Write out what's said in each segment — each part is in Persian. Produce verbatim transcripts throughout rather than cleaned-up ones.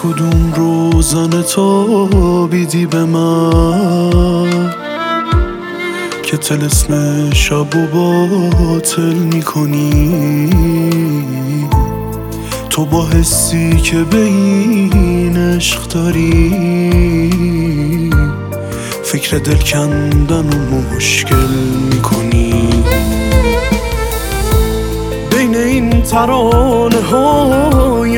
کدوم روزن تابیدی به من که طلسم شب و باطل میکنی؟ تو با حسی که به این عشق داری فکر دل کندن و مشکل میکنی. بین این ترانه های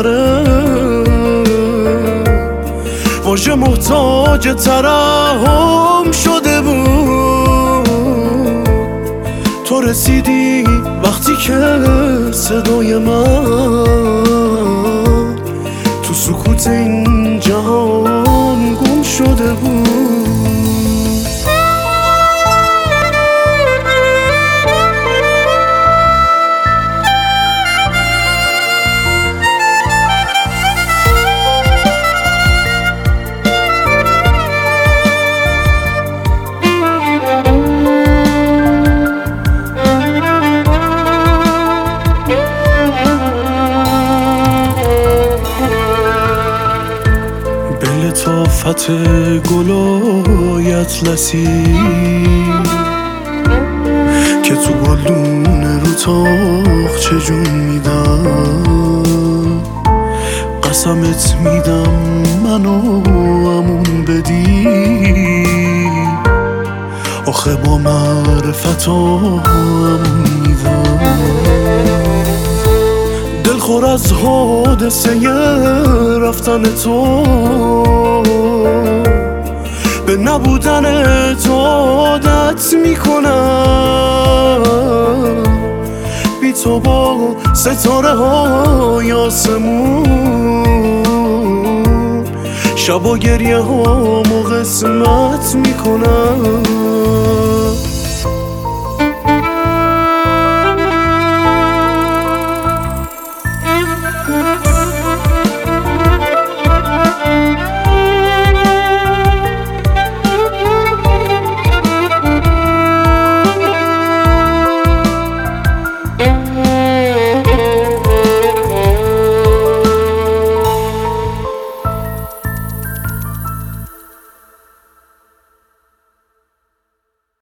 مضطرب واژه محتاج ترحم شده بود. تو رسیدی وقتی که صدای من تو سکوت این جهان گم شده بود. لطافت گلای اطلسی که تو گلدون رو تاق چجون میدم، قسمت میدم منو امون بدی. آخه با معرفت امون میدم. دلخور از حادثه رفتن تو به نبودن تو عادت میکنم. بی تو با ستاره های آسمون شب و گریه ها قسمت میکنم.